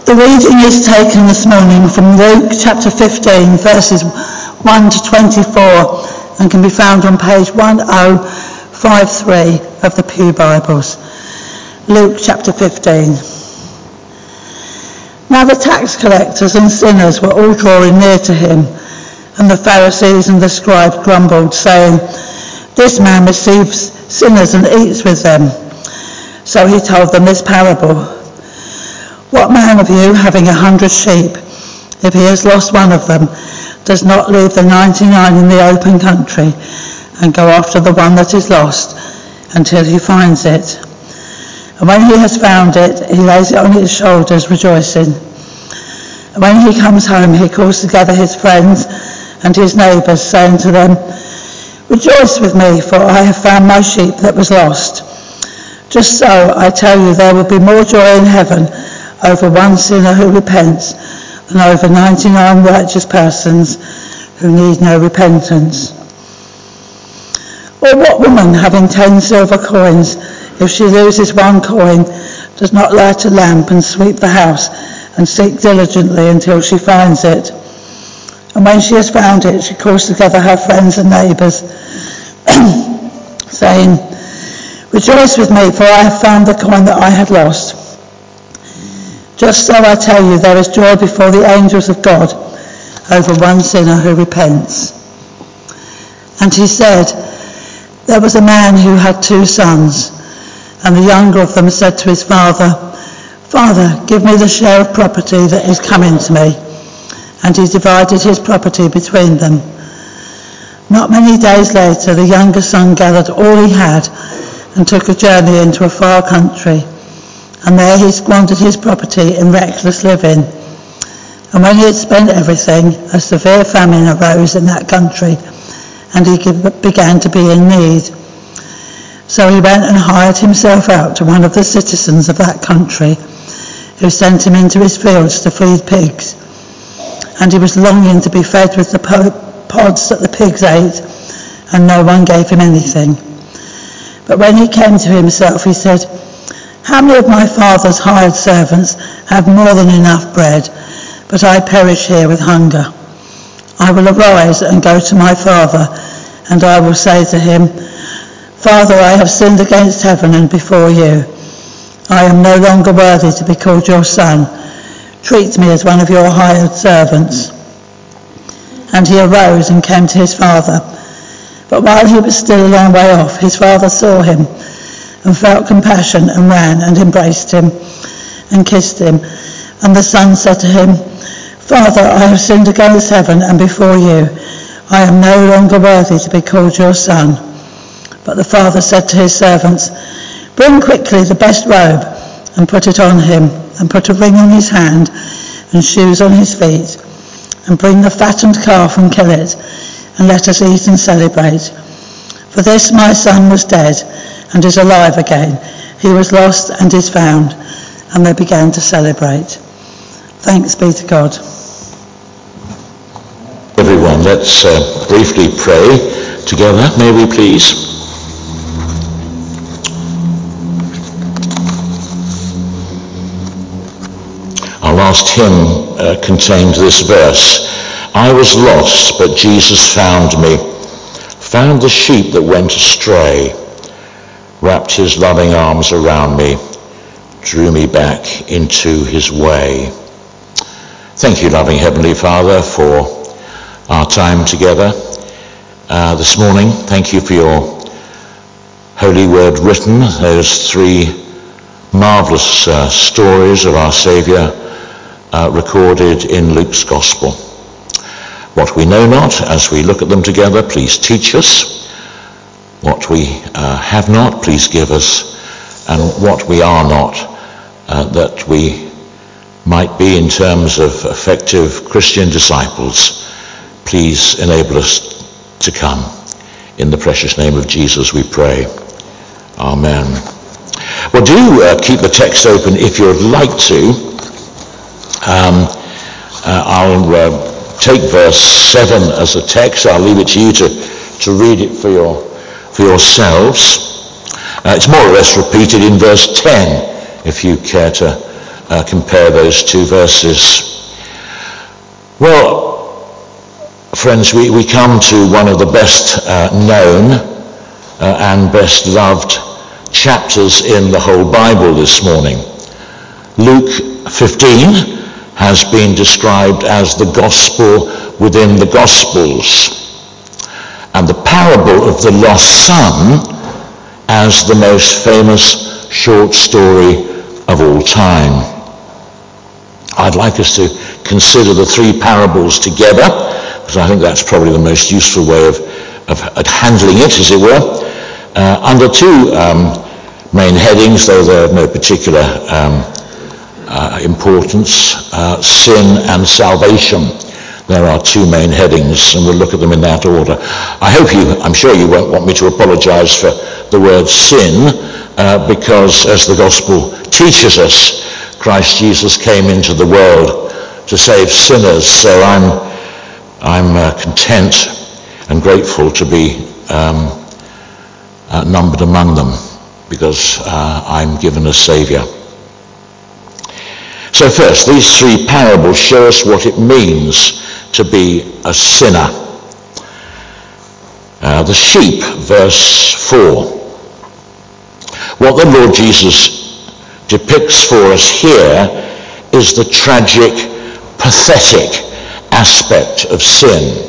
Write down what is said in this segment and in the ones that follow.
The reading is taken this morning from Luke chapter 15, verses 1 to 24, and can be found on page 1053 of the Pew Bibles. Luke chapter 15. Now the tax collectors and sinners were all drawing near to him, and the Pharisees and the scribes grumbled, saying, "This man receives sinners and eats with them." So he told them this parable. "What man of you, having 100 sheep, if he has lost one of them, does not leave the 99 in the open country and go after the one that is lost until he finds it? And when he has found it, he lays it on his shoulders, rejoicing. And when he comes home, he calls together his friends and his neighbours, saying to them, 'Rejoice with me, for I have found my sheep that was lost.' Just so, I tell you, there will be more joy in heaven over one sinner who repents than over 99 righteous persons who need no repentance. Or what woman, having 10 silver coins, if she loses one coin, does not light a lamp and sweep the house and seek diligently until she finds it? And when she has found it, she calls together her friends and neighbours, saying, 'Rejoice with me, for I have found the coin that I had lost.' Just so, I tell you, there is joy before the angels of God over one sinner who repents." And he said, "There was a man who had 2 sons, and the younger of them said to his father, 'Father, give me the share of property that is coming to me.' And he divided his property between them. Not many days later, the younger son gathered all he had and took a journey into a far country. And there he squandered his property in reckless living. And when he had spent everything, a severe famine arose in that country, and he began to be in need. So he went and hired himself out to one of the citizens of that country, who sent him into his fields to feed pigs. And he was longing to be fed with the pods that the pigs ate, and no one gave him anything. But when he came to himself, he said, 'How many of my father's hired servants have more than enough bread, but I perish here with hunger? I will arise and go to my father, and I will say to him, Father, I have sinned against heaven and before you. I am no longer worthy to be called your son. Treat me as one of your hired servants.' And he arose and came to his father. But while he was still a long way off, his father saw him and felt compassion and ran and embraced him and kissed him. And the son said to him, 'Father, I have sinned against heaven and before you. I am no longer worthy to be called your son.' But the father said to his servants, 'Bring quickly the best robe and put it on him, and put a ring on his hand and shoes on his feet, and bring the fattened calf and kill it, and let us eat and celebrate. For this my son was dead and is alive again. He was lost and is found.' And they began to celebrate. Thanks be to God." Everyone, let's briefly pray together, may we please. Our last hymn contained this verse: "I was lost, but Jesus found me, found the sheep that went astray, wrapped his loving arms around me, drew me back into his way." Thank you, loving Heavenly Father, for our time together this morning. Thank you for your holy word written, those 3 marvellous stories of our Saviour recorded in Luke's Gospel. What we know not, as we look at them together, please teach us. What we have not, please give us. And what we are not, that we might be in terms of effective Christian disciples, please enable us to come. In the precious name of Jesus we pray. Amen. Well, do keep the text open if you'd like to. I'll take verse 7 as a text. I'll leave it to you to read it for yourselves. It's more or less repeated in verse 10, if you care to compare those two verses. Well, friends, we come to one of the best known and best loved chapters in the whole Bible this morning. Luke 15 has been described as the gospel within the Gospels, and the parable of the lost son as the most famous short story of all time. I'd like us to consider the three parables together, because I think that's probably the most useful way of handling it, as it were, under two main headings, though they're of no particular importance: sin and salvation. There are two main headings, and we'll look at them in that order. I'm sure you won't want me to apologize for the word sin, because as the gospel teaches us, Christ Jesus came into the world to save sinners. So I'm content and grateful to be numbered among them, because I'm given a Saviour. So first, these three parables show us what it means to be a sinner. The sheep, verse 4. What the Lord Jesus depicts for us here is the tragic, pathetic aspect of sin.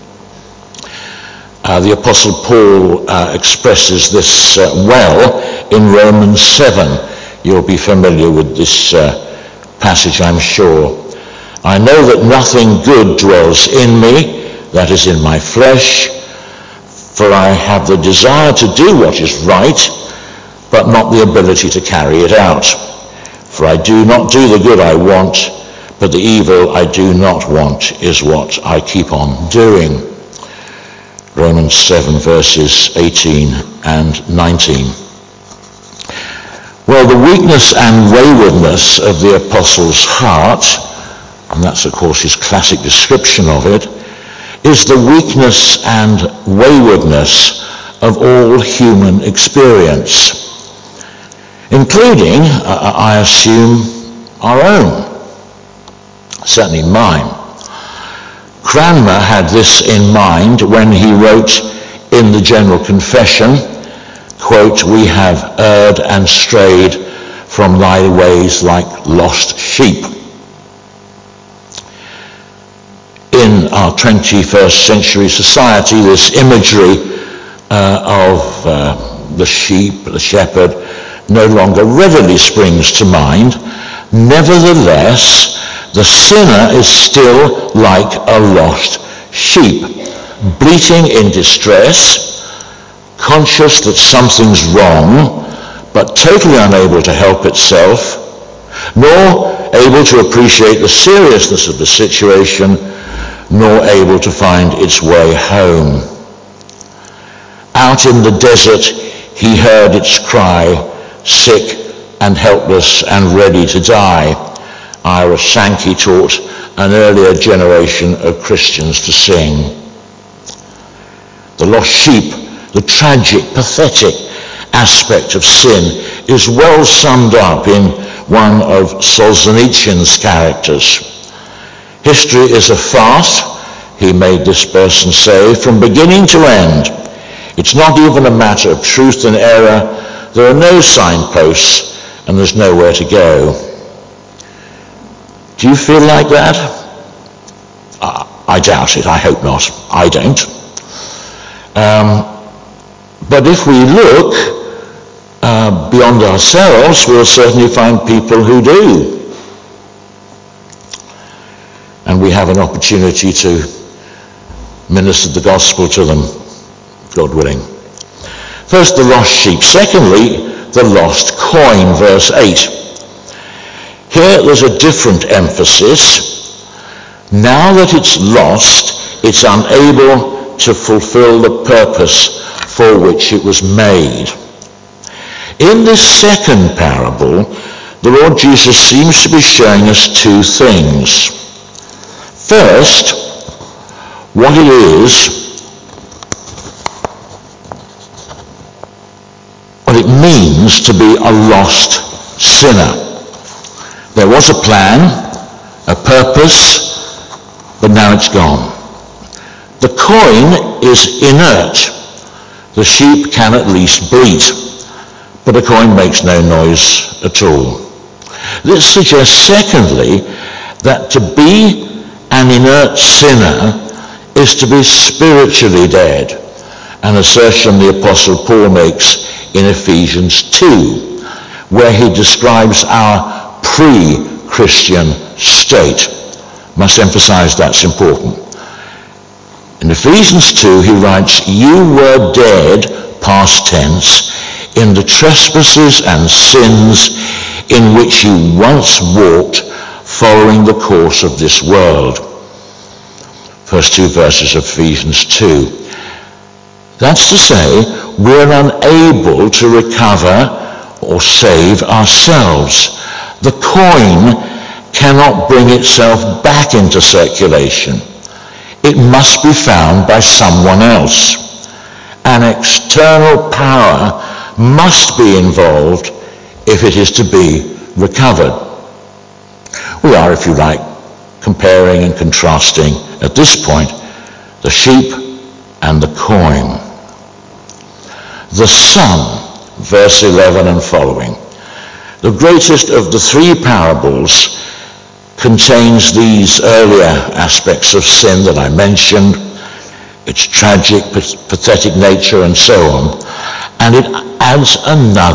The Apostle Paul expresses this well in Romans 7. You'll be familiar with this passage, I'm sure. I know that nothing good dwells in me, that is in my flesh, for I have the desire to do what is right, but not the ability to carry it out. For I do not do the good I want, but the evil I do not want is what I keep on doing. Romans 7 verses 18 and 19. Well, the weakness and waywardness of the apostle's heart, and that's of course his classic description of it, is the weakness and waywardness of all human experience, including, I assume, our own, certainly mine. Cranmer had this in mind when he wrote in the General Confession, quote, "We have erred and strayed from thy ways like lost sheep." In our 21st century society, this imagery of the sheep, the shepherd, no longer readily springs to mind. Nevertheless, the sinner is still like a lost sheep, bleating in distress, conscious that something's wrong, but totally unable to help itself, nor able to appreciate the seriousness of the situation, nor able to find its way home. Out in the desert, he heard its cry, sick and helpless and ready to die. Ira Sankey taught an earlier generation of Christians to sing. The lost sheep, the tragic, pathetic aspect of sin, is well summed up in one of Solzhenitsyn's characters. History is a farce, he made this person say, from beginning to end. It's not even a matter of truth and error. There are no signposts and there's nowhere to go. Do you feel like that? I doubt it. I hope not. I don't. But if we look beyond ourselves, we'll certainly find people who do. And we have an opportunity to minister the gospel to them, God willing. First, the lost sheep. Secondly, the lost coin, verse 8. Here there's a different emphasis. Now that it's lost, it's unable to fulfill the purpose for which it was made. In this second parable, the Lord Jesus seems to be showing us two things. First, what it is, what it means to be a lost sinner. There was a plan, a purpose, but now it's gone. The coin is inert. The sheep can at least bleat, but the coin makes no noise at all. This suggests, secondly, that to be an inert sinner is to be spiritually dead, an assertion the Apostle Paul makes in Ephesians 2, where he describes our pre-Christian state. Must emphasize that's important. In Ephesians 2, he writes, "You were dead," past tense, "in the trespasses and sins in which you once walked, following the course of this world." First two verses of Ephesians 2. That's to say, we're unable to recover or save ourselves. The coin cannot bring itself back into circulation. It must be found by someone else. An external power must be involved if it is to be recovered. We are, if you like, comparing and contrasting at this point the sheep and the coin. The Son, verse 11 and following, the greatest of the three parables, contains these earlier aspects of sin that I mentioned, its tragic, pathetic nature and so on, and it adds a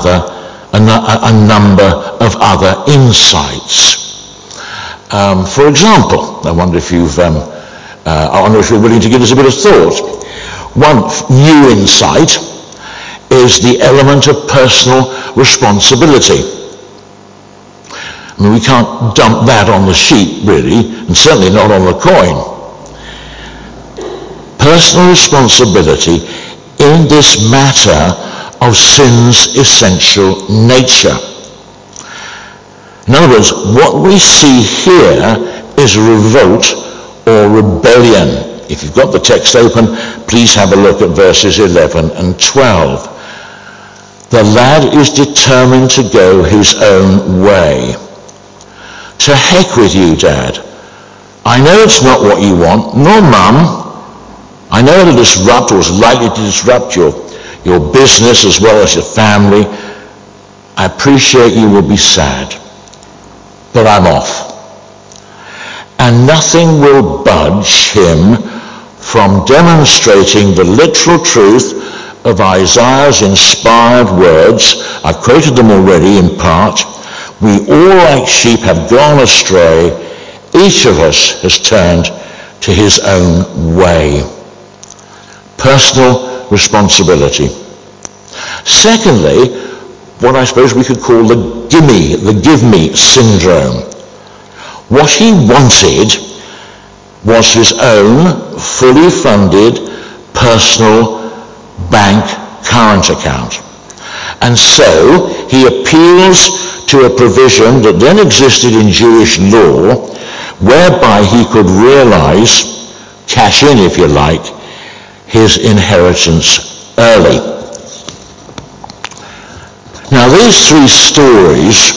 number of other insights. For example, I wonder if you're willing to give us a bit of thought. One new insight is the element of personal responsibility. I mean, we can't dump that on the sheep, really, and certainly not on the coin. Personal responsibility in this matter of sin's essential nature. In other words, what we see here is revolt or rebellion. If you've got the text open, please have a look at verses 11 and 12. The lad is determined to go his own way. To heck with you, Dad. I know it's not what you want, nor Mum. I know it'll disrupt, or is likely to disrupt your business as well as your family. I appreciate you will be sad, but I'm off. And nothing will budge him from demonstrating the literal truth of Isaiah's inspired words. I've quoted them already in part. We all like sheep have gone astray. Each of us has turned to his own way. Personal responsibility. Secondly, what I suppose we could call the give me syndrome. What he wanted was his own fully funded personal bank current account. And so he appeals to a provision that then existed in Jewish law, whereby he could realize, cash in if you like, his inheritance early. Now these three stories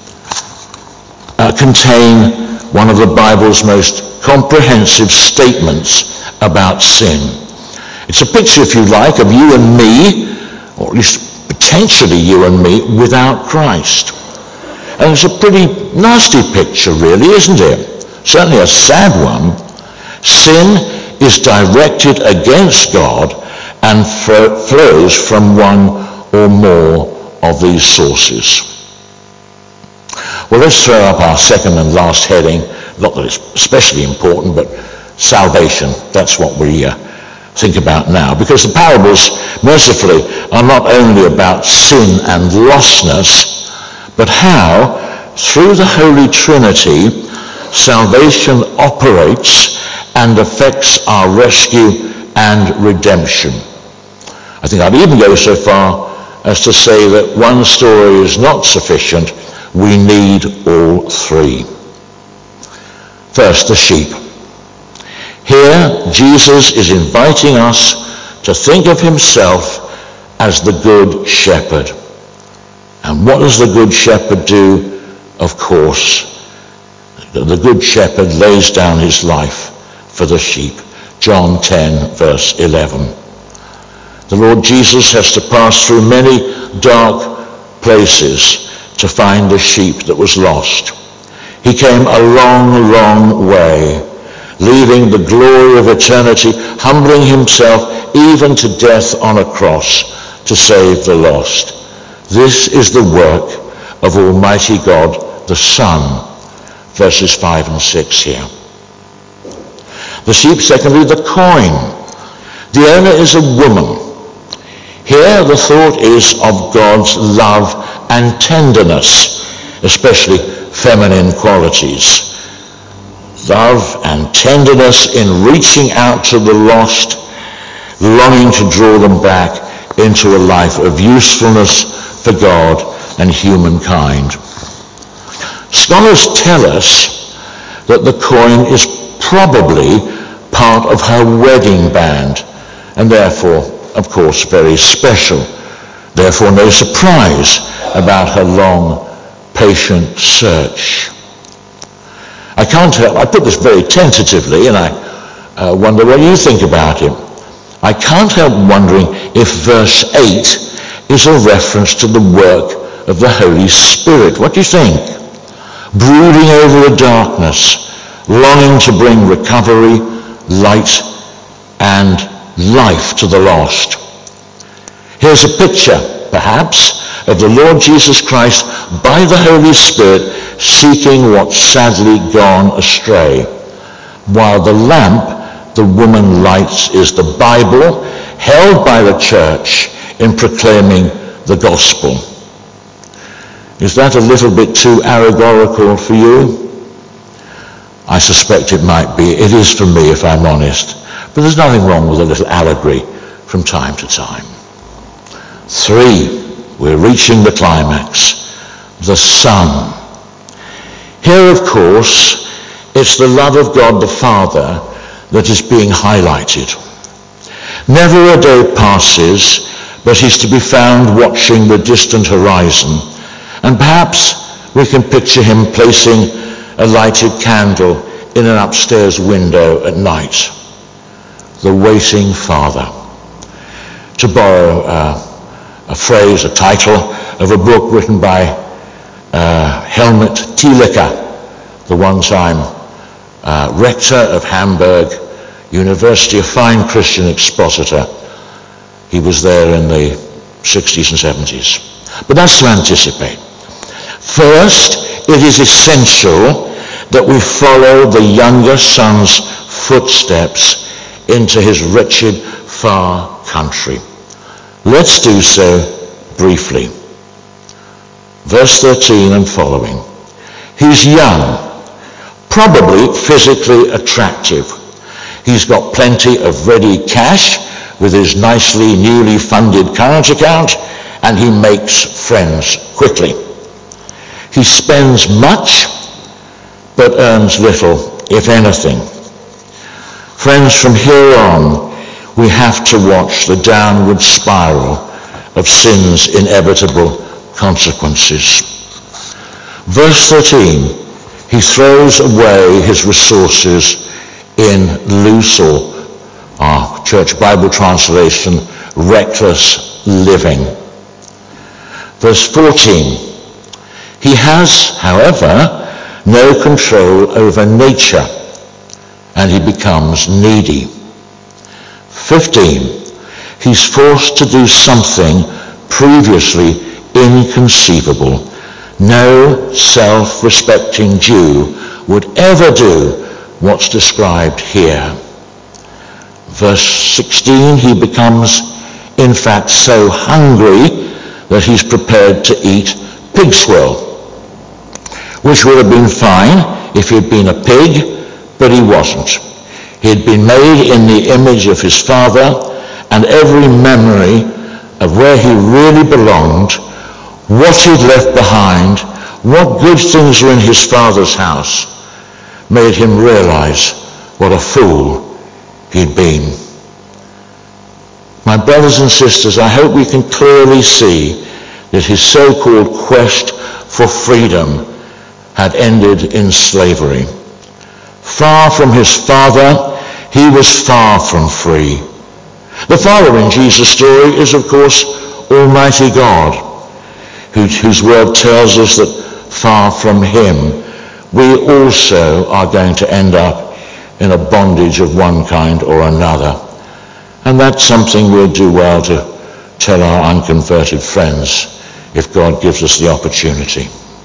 contain one of the Bible's most comprehensive statements about sin. It's a picture, if you like, of you and me, or at least potentially you and me, without Christ. And it's a pretty nasty picture, really, isn't it? Certainly a sad one. Sin is directed against God and flows from one or more of these sources. Well, let's throw up our second and last heading. Not that it's especially important, but salvation. That's what we think about now. Because the parables, mercifully, are not only about sin and lostness, but how, through the Holy Trinity, salvation operates and affects our rescue and redemption. I think I'd even go so far as to say that one story is not sufficient. We need all three. First, the sheep. Here, Jesus is inviting us to think of himself as the Good Shepherd. And what does the Good Shepherd do? of course, the good shepherd lays down his life for the sheep. John 10, verse 11. The Lord Jesus has to pass through many dark places to find the sheep that was lost. He came a long, long way, leaving the glory of eternity, humbling himself even to death on a cross to save the lost. This is the work of Almighty God, the Son. Verses 5 and 6 here. The sheep, secondly, the coin. The owner is a woman. Here the thought is of God's love and tenderness, especially feminine qualities. Love and tenderness in reaching out to the lost, longing to draw them back into a life of usefulness for God and humankind. Scholars tell us that the coin is probably part of her wedding band, and therefore, of course, very special. Therefore, no surprise about her long, patient search. I can't help, I put this very tentatively, and I wonder what you think about it. I can't help wondering if verse 8 is a reference to the work of the Holy Spirit. What do you think? Brooding over the darkness, longing to bring recovery, light, and life to the lost. Here's a picture, perhaps, of the Lord Jesus Christ by the Holy Spirit seeking what's sadly gone astray, while the lamp the woman lights is the Bible held by the church in proclaiming the gospel. Is that a little bit too allegorical for you? I suspect it might be. It is for me, if I'm honest. But there's nothing wrong with a little allegory from time to time. 3, we're reaching the climax. The Son. Here, of course, it's the love of God the Father that is being highlighted. Never a day passes but he's to be found watching the distant horizon, and perhaps we can picture him placing a lighted candle in an upstairs window at night. The waiting Father. To borrow a phrase, a title of a book written by Helmut Thielicke, the one-time rector of Hamburg University, a fine Christian expositor. He was there in the 60s and 70s. But that's to anticipate. First, it is essential that we follow the younger son's footsteps into his wretched far country. Let's do so briefly. Verse 13 and following. He's young, probably physically attractive. He's got plenty of ready cash with his nicely newly funded current account, and he makes friends quickly. He spends much, but earns little, if anything. Friends, from here on, we have to watch the downward spiral of sin's inevitable consequences. Verse 13, he throws away his resources in loose, or our Church Bible translation, reckless living. Verse 14, he has, however, no control over nature, and he becomes needy. 15, he's forced to do something previously inconceivable. No self-respecting Jew would ever do what's described here. Verse 16, he becomes, in fact, so hungry that he's prepared to eat pig swill, which would have been fine if he'd been a pig, but he wasn't. He'd been made in the image of his Father, and every memory of where he really belonged, what he'd left behind, what good things were in his Father's house, made him realize what a fool he'd been. My brothers and sisters, I hope we can clearly see that his so-called quest for freedom had ended in slavery. Far from his Father, he was far from free. The Father in Jesus' story is, of course, Almighty God, whose word tells us that far from him, we also are going to end up in a bondage of one kind or another. And that's something we'll do well to tell our unconverted friends if God gives us the opportunity.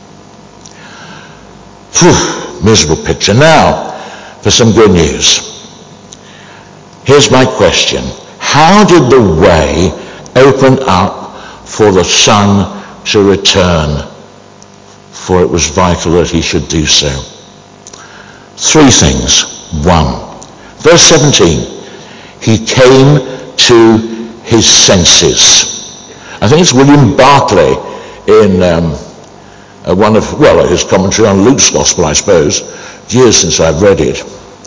Phew, miserable picture. Now, for some good news. Here's my question. How did the way open up for the Son to return? For it was vital that he should do so. Three things. 1. Verse 17. He came to his senses. I think it's William Barclay in his commentary on Luke's Gospel, I suppose. Years since I've read it.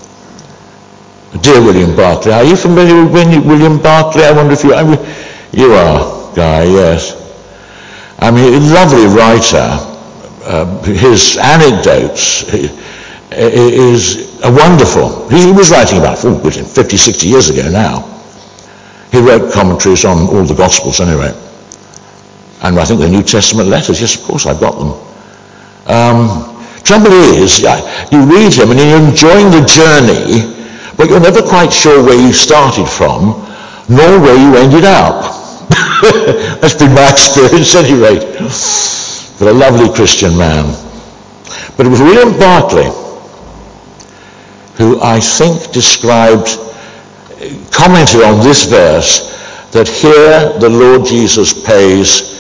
Dear William Barclay, are you familiar with William Barclay? I wonder if you are, Guy, yes. I mean, a lovely writer. His anecdotes is wonderful. He was writing about 50, 60 years ago now. He wrote commentaries on all the Gospels anyway. And I think the New Testament letters, yes, of course, I've got them. Trouble is, you read him and you're enjoying the journey, but you're never quite sure where you started from, nor where you ended up. That's been my experience at any rate. But a lovely Christian man. But it was William Barclay who I think commented on this verse, that here the Lord Jesus pays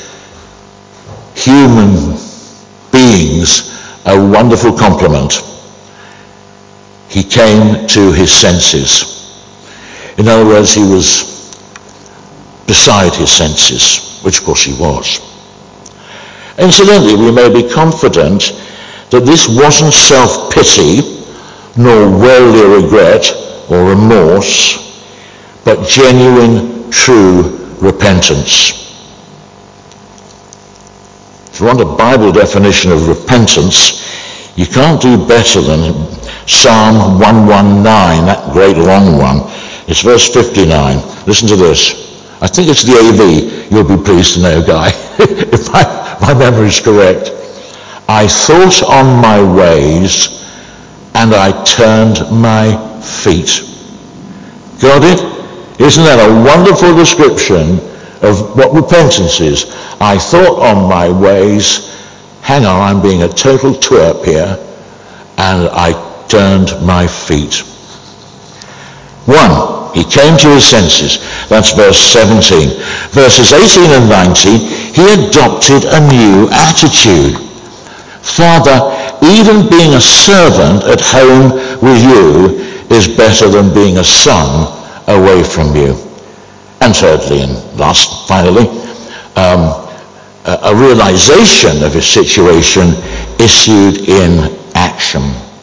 human beings a wonderful compliment. He came to his senses. In other words, he was beside his senses, which of course he was. Incidentally, we may be confident that this wasn't self-pity, nor worldly regret or remorse, but genuine, true repentance. If you want a Bible definition of repentance, you can't do better than Psalm 119, that great long one. It's verse 59. Listen to this. I think it's the AV. You'll be pleased to know, Guy, if my memory is correct. I thought on my ways, and I turned my feet. Got it? Isn't that a wonderful description of what repentance is? I thought on my ways, hang on, I'm being a total twerp here, and I turned my feet. 1, he came to his senses. That's verse 17. Verses 18 and 19, he adopted a new attitude. Father, even being a servant at home with you is better than being a son away from you. And thirdly, and finally, a realization of his situation issued in action.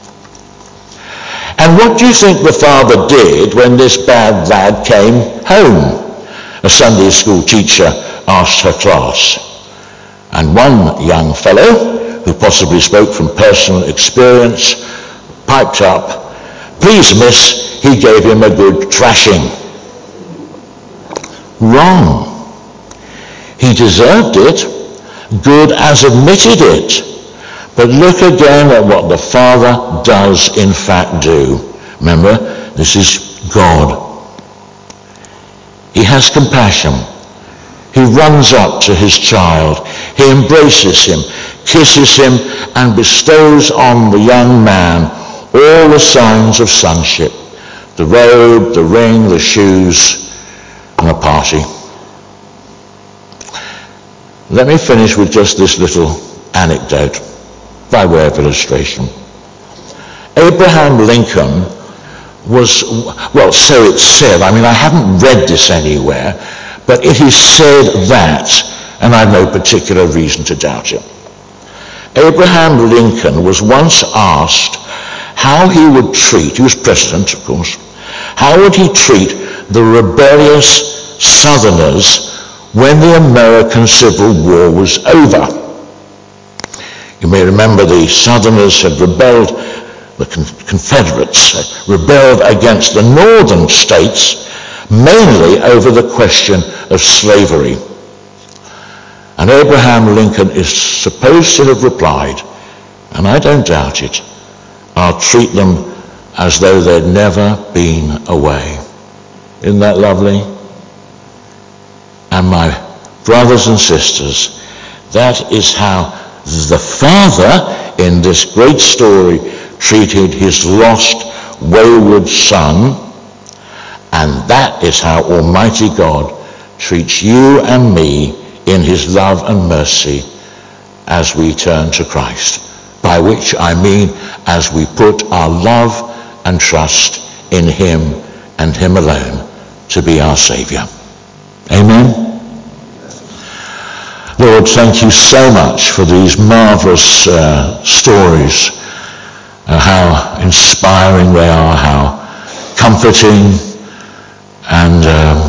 And what do you think the father did when this bad lad came home? A Sunday school teacher asked her class. And one young fellow, who possibly spoke from personal experience, piped up, "Please, miss," he gave him a good thrashing. Wrong. He deserved it. Good as admitted it. But look again at what the Father does in fact do. Remember, this is God. He has compassion. He runs up to his child. He embraces him, kisses him, and bestows on the young man all the signs of sonship. The robe, the ring, the shoes, and a party. Let me finish with just this little anecdote by way of illustration. Abraham Lincoln was, well, so it's said, I mean, I haven't read this anywhere, but it is said that, and I've no particular reason to doubt it. Abraham Lincoln was once asked how he would treat, he was president, of course, how would he treat the rebellious Southerners when the American Civil War was over? You may remember the Southerners had rebelled, the Confederates had rebelled against the northern states, mainly over the question of slavery. And Abraham Lincoln is supposed to have replied, and I don't doubt it, I'll treat them as though they'd never been away. Isn't that lovely? And my brothers and sisters, that is how the Father in this great story treated his lost, wayward son, and that is how Almighty God treats you and me in his love and mercy as we turn to Christ, by which I mean as we put our love and trust in him and him alone to be our Saviour. Amen. Lord, thank you so much for these marvellous stories, how inspiring they are, how comforting, and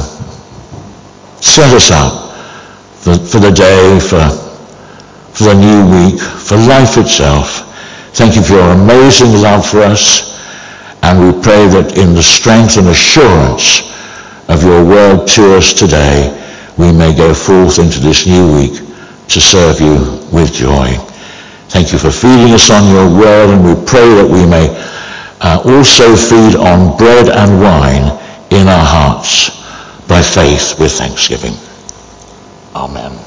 set us up for the day, for the new week, for life itself. Thank you for your amazing love for us, and we pray that in the strength and assurance of your word to us today, we may go forth into this new week to serve you with joy. Thank you for feeding us on your word, and we pray that we may also feed on bread and wine in our hearts by faith with thanksgiving. Amen.